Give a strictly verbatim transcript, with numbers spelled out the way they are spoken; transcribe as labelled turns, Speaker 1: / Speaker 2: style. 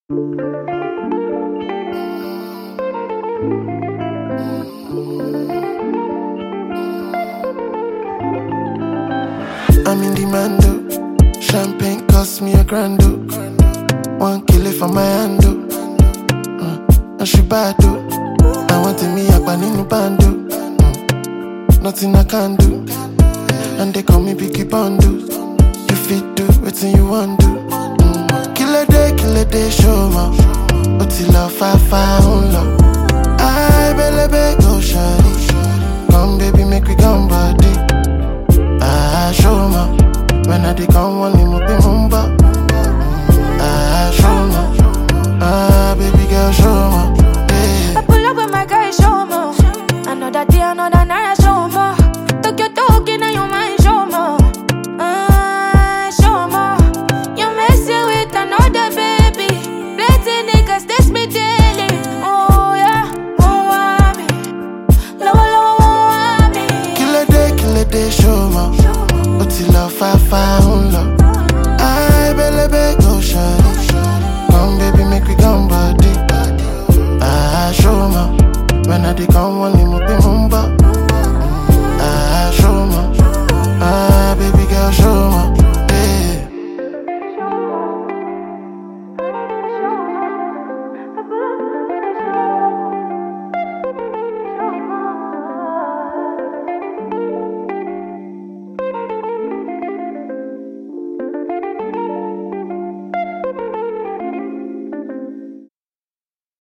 Speaker 1: I'm in demand, oh. Champagne cost me a grand, oh. One kill it for my hand, oh. Uh, and she bad, oh. I want me up and in the band, oh. Mm. Nothing I can do. And they call me Biggie Bandu. You fit do whatever you want do. Mm. Kill a day, kill a day, show ma. But till love, far, far, on love. I believe go shawty. Come baby, make we come body. I show ma. When I dey come, one more